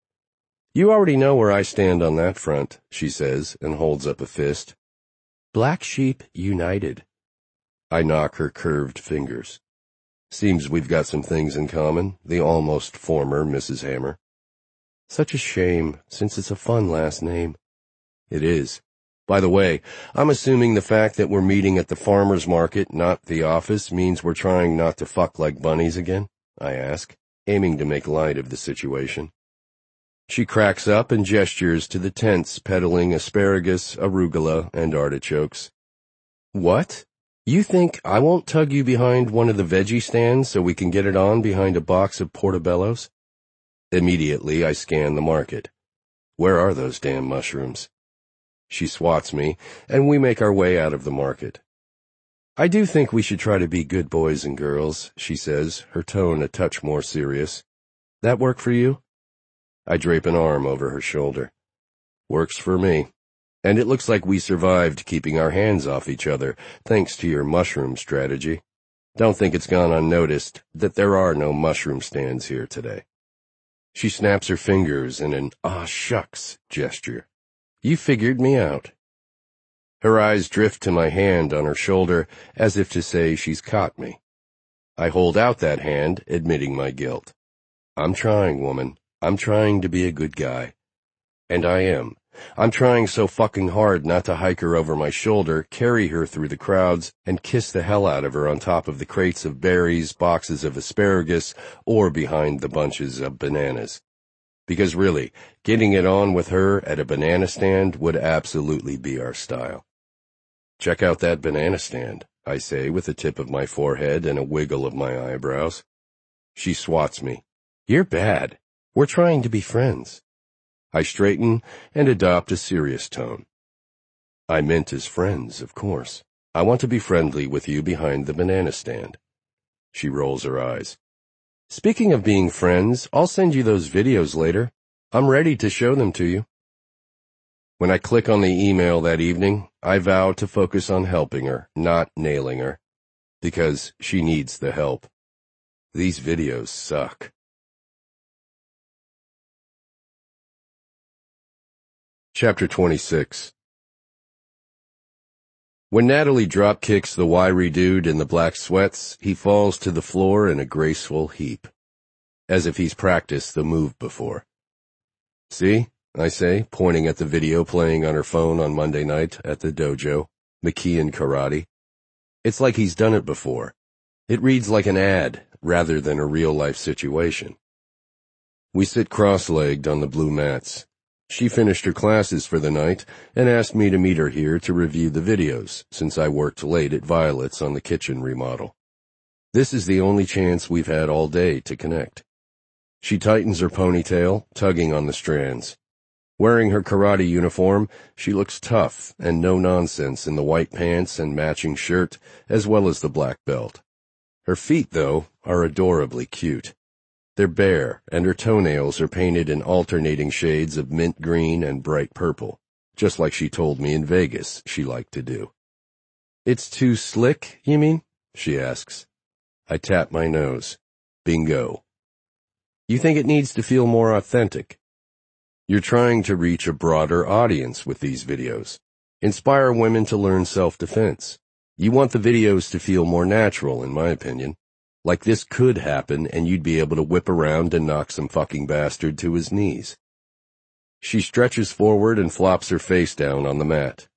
You already know where I stand on that front, she says, and holds up a fist. Black Sheep United. I knock her curved fingers. Seems we've got some things in common, the almost former Missus Hammer. Such a shame, since it's a fun last name. It is. By the way, I'm assuming the fact that we're meeting at the farmer's market, not the office, means we're trying not to fuck like bunnies again? I ask, aiming to make light of the situation. She cracks up and gestures to the tents peddling asparagus, arugula, and artichokes. What? You think I won't tug you behind one of the veggie stands so we can get it on behind a box of portobellos? Immediately I scan the market. Where are those damn mushrooms? She swats me, and we make our way out of the market. I do think we should try to be good boys and girls, she says, her tone a touch more serious. That work for you? I drape an arm over her shoulder. Works for me. And it looks like we survived keeping our hands off each other, thanks to your mushroom strategy. Don't think it's gone unnoticed that there are no mushroom stands here today. She snaps her fingers in an ah shucks gesture. You figured me out. Her eyes drift to my hand on her shoulder as if to say she's caught me. I hold out that hand, admitting my guilt. I'm trying, woman. I'm trying to be a good guy. And I am. I'm trying so fucking hard not to hike her over my shoulder, carry her through the crowds, and kiss the hell out of her on top of the crates of berries, boxes of asparagus, or behind the bunches of bananas. Because really, getting it on with her at a banana stand would absolutely be our style. Check out that banana stand, I say with a tip of my forehead and a wiggle of my eyebrows. She swats me. You're bad. We're trying to be friends. I straighten and adopt a serious tone. I meant as friends, of course. I want to be friendly with you behind the banana stand. She rolls her eyes. Speaking of being friends, I'll send you those videos later. I'm ready to show them to you. When I click on the email that evening, I vow to focus on helping her, not nailing her. Because she needs the help. These videos suck. Chapter twenty-six. When Natalie drop-kicks the wiry dude in the black sweats, he falls to the floor in a graceful heap, as if he's practiced the move before. See, I say, pointing at the video playing on her phone on Monday night at the dojo, McKeon Karate. It's like he's done it before. It reads like an ad, rather than a real-life situation. We sit cross-legged on the blue mats. She finished her classes for the night and asked me to meet her here to review the videos, since I worked late at Violet's on the kitchen remodel. This is the only chance we've had all day to connect. She tightens her ponytail, tugging on the strands. Wearing her karate uniform, she looks tough and no-nonsense in the white pants and matching shirt, as well as the black belt. Her feet, though, are adorably cute. They're bare, and her toenails are painted in alternating shades of mint green and bright purple, just like she told me in Vegas she liked to do. It's too slick, you mean? She asks. I tap my nose. Bingo. You think it needs to feel more authentic? You're trying to reach a broader audience with these videos. Inspire women to learn self-defense. You want the videos to feel more natural, in my opinion. Like this could happen and you'd be able to whip around and knock some fucking bastard to his knees. She stretches forward and flops her face down on the mat.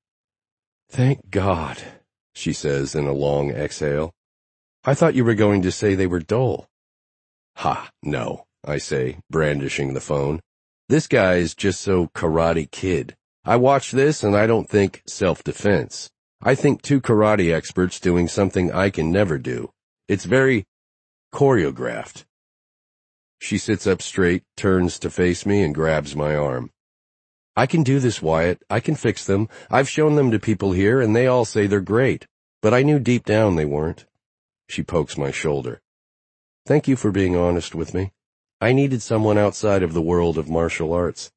Thank God, she says in a long exhale. I thought you were going to say they were dull. Ha, no, I say, brandishing the phone. This guy is just so Karate Kid. I watch this and I don't think self-defense. I think two karate experts doing something I can never do. It's very choreographed. She sits up straight, turns to face me, and grabs my arm. I can do this, Wyatt. I can fix them. I've shown them to people here, and they all say they're great. But I knew deep down they weren't. She pokes my shoulder. Thank you for being honest with me. I needed someone outside of the world of martial arts.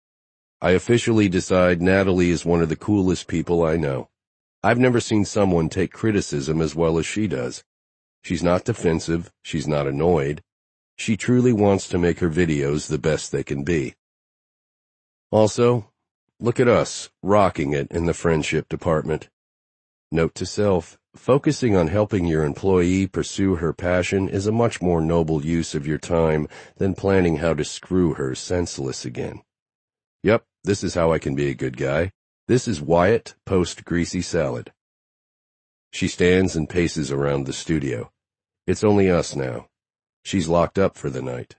I officially decide Natalie is one of the coolest people I know. I've never seen someone take criticism as well as she does. She's not defensive, she's not annoyed. She truly wants to make her videos the best they can be. Also, look at us, rocking it in the friendship department. Note to self, focusing on helping your employee pursue her passion is a much more noble use of your time than planning how to screw her senseless again. Yep, this is how I can be a good guy. This is Wyatt post-greasy salad. She stands and paces around the studio. It's only us now. She's locked up for the night.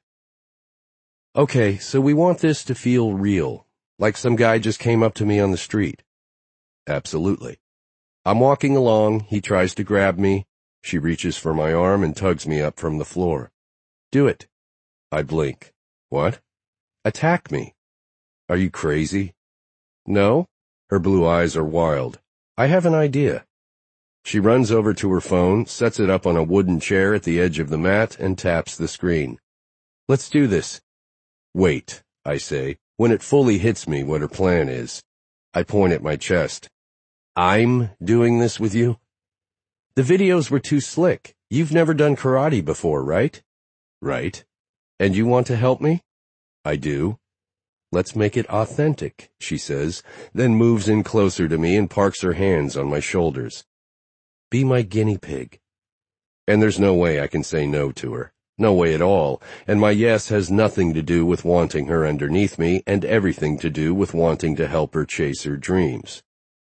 Okay, so we want this to feel real, like some guy just came up to me on the street. Absolutely. I'm walking along, he tries to grab me. She reaches for my arm and tugs me up from the floor. Do it. I blink. What? Attack me. Are you crazy? No? Her blue eyes are wild. I have an idea. She runs over to her phone, sets it up on a wooden chair at the edge of the mat, and taps the screen. Let's do this. Wait, I say, when it fully hits me what her plan is. I point at my chest. I'm doing this with you? The videos were too slick. You've never done karate before, right? Right. And you want to help me? I do. Let's make it authentic, she says, then moves in closer to me and parks her hands on my shoulders. Be my guinea pig. And there's no way I can say no to her. No way at all, and my yes has nothing to do with wanting her underneath me and everything to do with wanting to help her chase her dreams.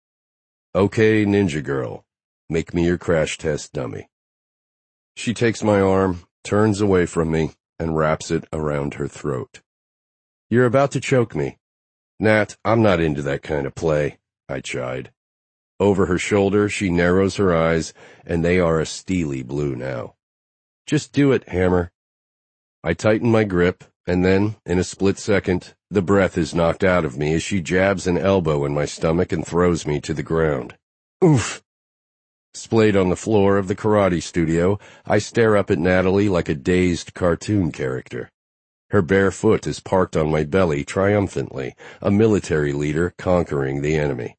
Okay, ninja girl, make me your crash test dummy. She takes my arm, turns away from me, and wraps it around her throat. You're about to choke me. Nat, I'm not into that kind of play, I chide. Over her shoulder, she narrows her eyes, and they are a steely blue now. Just do it, Hammer. I tighten my grip, and then, in a split second, the breath is knocked out of me as she jabs an elbow in my stomach and throws me to the ground. Oof! Splayed on the floor of the karate studio, I stare up at Natalie like a dazed cartoon character. Her bare foot is parked on my belly triumphantly, a military leader conquering the enemy.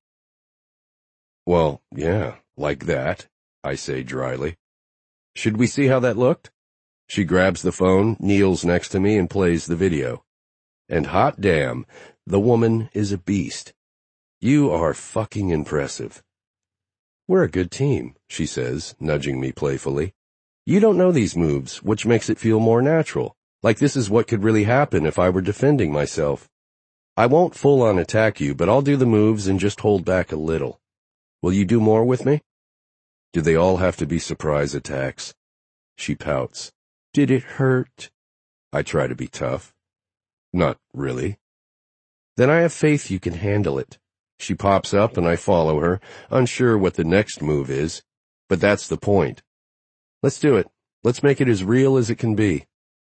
Well, yeah, like that, I say dryly. Should we see how that looked? She grabs the phone, kneels next to me, and plays the video. And hot damn, the woman is a beast. You are fucking impressive. We're a good team, she says, nudging me playfully. You don't know these moves, which makes it feel more natural, like this is what could really happen if I were defending myself. I won't full-on attack you, but I'll do the moves and just hold back a little. Will you do more with me? Do they all have to be surprise attacks? She pouts. Did it hurt? I try to be tough. Not really. Then I have faith you can handle it. She pops up and I follow her, unsure what the next move is, but that's the point. Let's do it. Let's make it as real as it can be.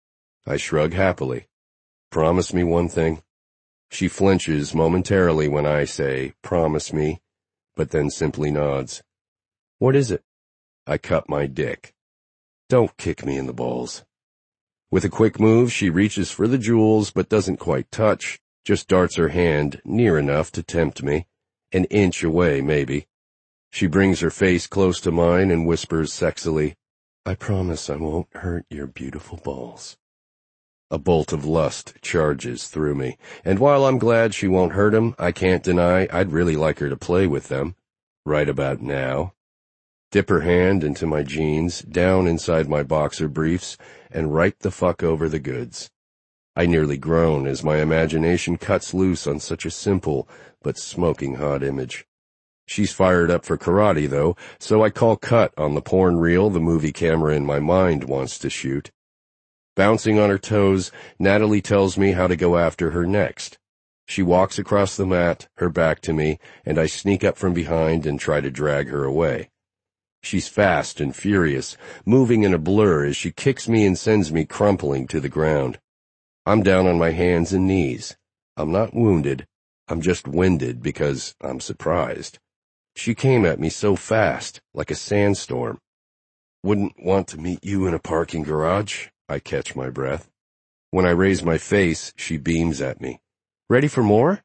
I shrug happily. Promise me one thing. She flinches momentarily when I say, promise me, but then simply nods. What is it? I cut my dick. Don't kick me in the balls. With a quick move, she reaches for the jewels but doesn't quite touch, just darts her hand near enough to tempt me, an inch away maybe. She brings her face close to mine and whispers sexily, I promise I won't hurt your beautiful balls. A bolt of lust charges through me, and while I'm glad she won't hurt 'em, I can't deny I'd really like her to play with them. Right about now. Dip her hand into my jeans, down inside my boxer briefs, and right the fuck over the goods. I nearly groan as my imagination cuts loose on such a simple but smoking hot image. She's fired up for karate, though, so I call cut on the porn reel the movie camera in my mind wants to shoot. Bouncing on her toes, Natalie tells me how to go after her next. She walks across the mat, her back to me, and I sneak up from behind and try to drag her away. She's fast and furious, moving in a blur as she kicks me and sends me crumpling to the ground. I'm down on my hands and knees. I'm not wounded. I'm just winded because I'm surprised. She came at me so fast, like a sandstorm. Wouldn't want to meet you in a parking garage, I catch my breath. When I raise my face, she beams at me. Ready for more?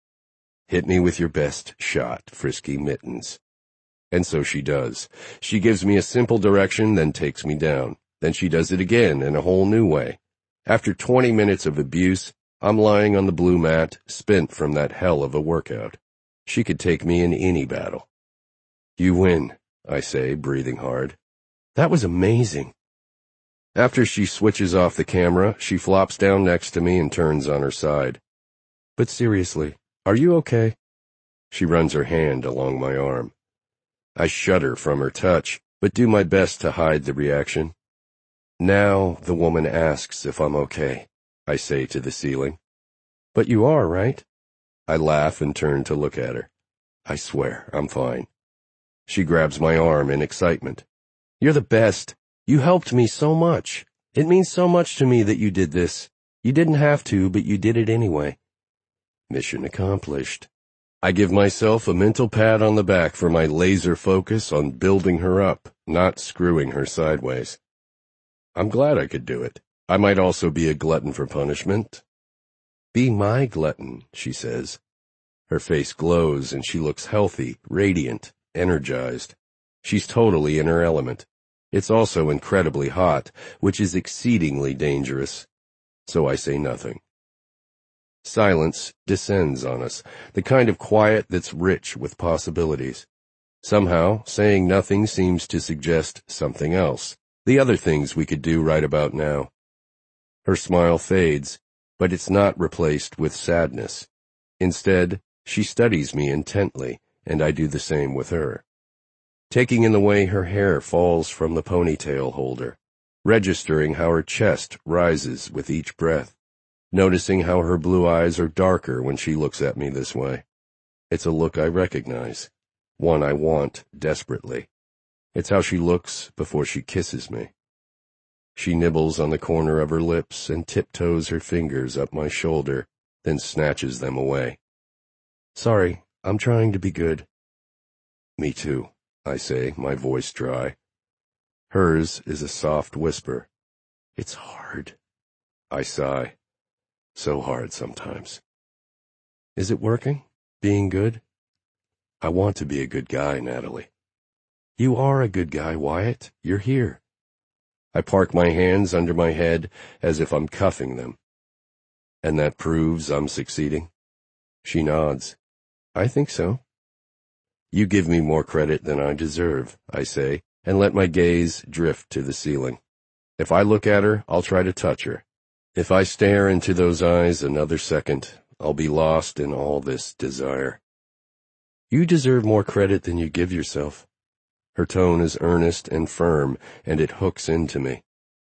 Hit me with your best shot, Frisky Mittens. And so she does. She gives me a simple direction, then takes me down. Then she does it again in a whole new way. After twenty minutes of abuse, I'm lying on the blue mat, spent from that hell of a workout. She could take me in any battle. You win, I say, breathing hard. That was amazing. After she switches off the camera, she flops down next to me and turns on her side. But seriously, are you okay? She runs her hand along my arm. I shudder from her touch, but do my best to hide the reaction. Now the woman asks if I'm okay, I say to the ceiling. But you are, right? I laugh and turn to look at her. I swear, I'm fine. She grabs my arm in excitement. You're the best. You helped me so much. It means so much to me that you did this. You didn't have to, but you did it anyway. Mission accomplished. I give myself a mental pat on the back for my laser focus on building her up, not screwing her sideways. I'm glad I could do it. I might also be a glutton for punishment. Be my glutton, she says. Her face glows and she looks healthy, radiant, energized. She's totally in her element. It's also incredibly hot, which is exceedingly dangerous. So I say nothing. Silence descends on us, the kind of quiet that's rich with possibilities. Somehow, saying nothing seems to suggest something else, the other things we could do right about now. Her smile fades, but it's not replaced with sadness. Instead, she studies me intently, and I do the same with her. Taking in the way her hair falls from the ponytail holder, registering how her chest rises with each breath, noticing how her blue eyes are darker when she looks at me this way. It's a look I recognize, one I want desperately. It's how she looks before she kisses me. She nibbles on the corner of her lips and tiptoes her fingers up my shoulder, then snatches them away. Sorry, I'm trying to be good. Me too, I say, my voice dry. Hers is a soft whisper. It's hard. I sigh. So hard sometimes. Is it working? Being good? I want to be a good guy, Natalie. You are a good guy, Wyatt. You're here. I park my hands under my head as if I'm cuffing them. And that proves I'm succeeding? She nods. I think so. You give me more credit than I deserve, I say, and let my gaze drift to the ceiling. If I look at her, I'll try to touch her. If I stare into those eyes another second, I'll be lost in all this desire. You deserve more credit than you give yourself. Her tone is earnest and firm, and it hooks into me.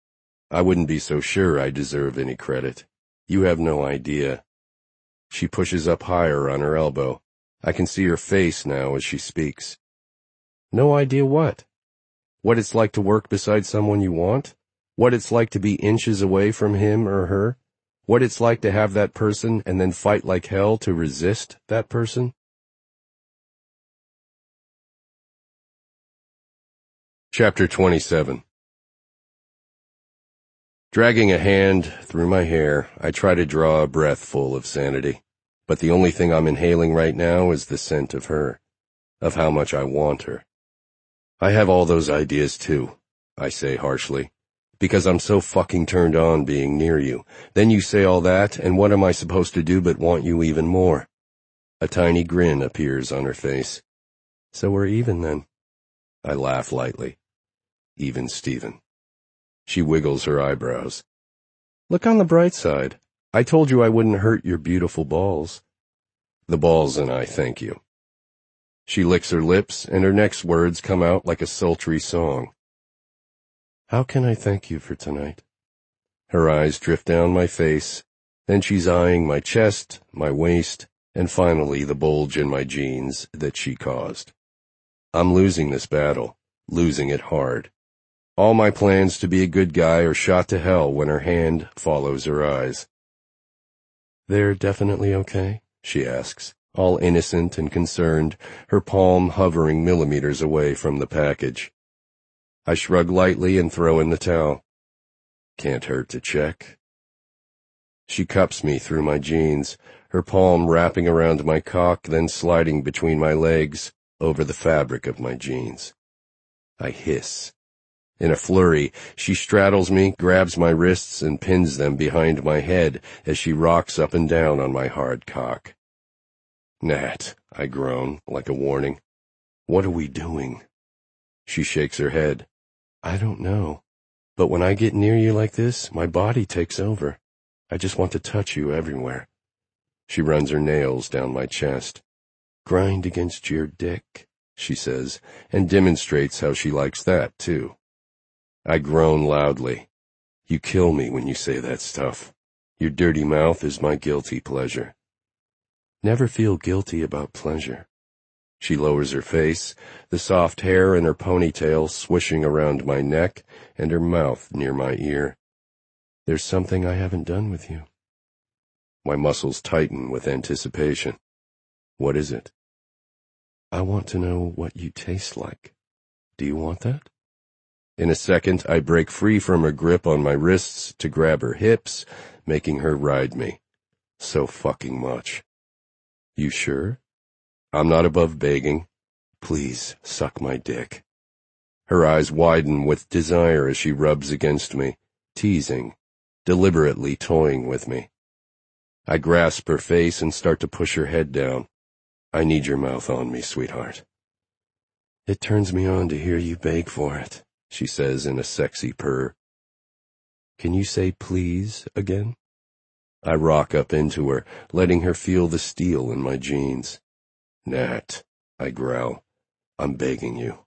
I wouldn't be so sure I deserve any credit. You have no idea. She pushes up higher on her elbow. I can see her face now as she speaks. No idea what? What it's like to work beside someone you want? What it's like to be inches away from him or her? What it's like to have that person and then fight like hell to resist that person? Chapter twenty-seven. Dragging a hand through my hair, I try to draw a breath full of sanity, but the only thing I'm inhaling right now is the scent of her, of how much I want her. I have all those ideas too, I say harshly, because I'm so fucking turned on being near you. Then you say all that, and what am I supposed to do but want you even more? A tiny grin appears on her face. So we're even then. I laugh lightly. Even Stephen. She wiggles her eyebrows. Look on the bright side. I told you I wouldn't hurt your beautiful balls. The balls and I thank you. She licks her lips, and her next words come out like a sultry song. How can I thank you for tonight? Her eyes drift down my face, then she's eyeing my chest, my waist, and finally the bulge in my jeans that she caused. I'm losing this battle, losing it hard. All my plans to be a good guy are shot to hell when her hand follows her eyes. They're definitely okay? She asks, all innocent and concerned, her palm hovering millimeters away from the package. I shrug lightly and throw in the towel. Can't hurt to check. She cups me through my jeans, her palm wrapping around my cock, then sliding between my legs over the fabric of my jeans. I hiss. In a flurry, she straddles me, grabs my wrists, and pins them behind my head as she rocks up and down on my hard cock. Nat, I groan, like a warning. What are we doing? She shakes her head. I don't know. But when I get near you like this, my body takes over. I just want to touch you everywhere. She runs her nails down my chest. Grind against your dick, she says, and demonstrates how she likes that, too. I groan loudly. You kill me when you say that stuff. Your dirty mouth is my guilty pleasure. Never feel guilty about pleasure. She lowers her face, the soft hair in her ponytail swishing around my neck and her mouth near my ear. There's something I haven't done with you. My muscles tighten with anticipation. What is it? I want to know what you taste like. Do you want that? In a second, I break free from her grip on my wrists to grab her hips, making her ride me. So fucking much. You sure? I'm not above begging. Please, suck my dick. Her eyes widen with desire as she rubs against me, teasing, deliberately toying with me. I grasp her face and start to push her head down. I need your mouth on me, sweetheart. It turns me on to hear you beg for it, she says in a sexy purr. Can you say please again? I rock up into her, letting her feel the steel in my jeans. Nat, I growl, I'm begging you.